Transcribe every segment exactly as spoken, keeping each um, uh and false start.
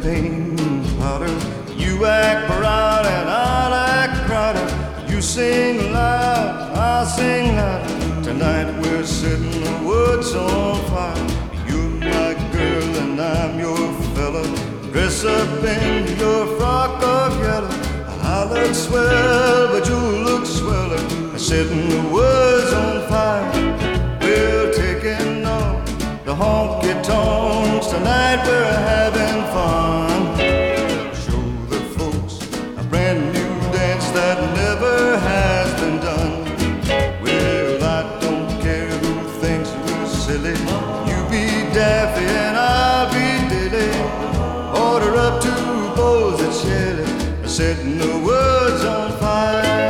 paint powder. You act proud and I'll act prouder. You sing loud, I'll sing loud. Tonight we're setting the woods on fire. You're my girl and I'm your fella. Dress up in your frock of yellow. I look swell, but you look sweller. Setting the woods on fire. We're taking off the honky tonks. Tonight we're having fun. Show the folks a brand new dance that never has been done. Well, I don't care who thinks you're silly. You be Daffy and I'll be Dilly. Order up two bowls of chili. Setting the woods on fire.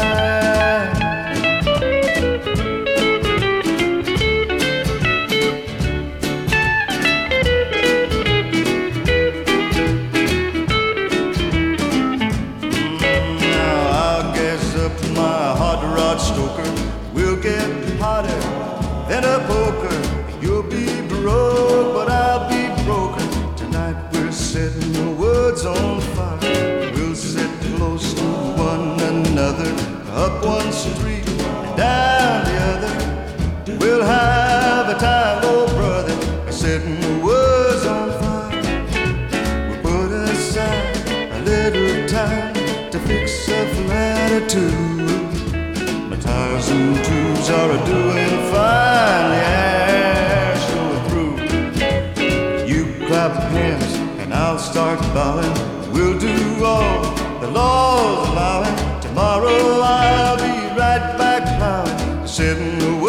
Stoker, we'll get hotter than a poker. You'll be broke, but I'll be broken. Tonight we're setting the woods on fire. We'll sit close to one another, up one street and down the other. We'll have a time, oh brother, setting the woods on fire. We'll put aside a little time to fix a flat or two. Tires and tubes are doing fine, yeah, sure through. You clap hands and I'll start bowing. We'll do all the law's allowing. Tomorrow I'll be right back plowing, setting the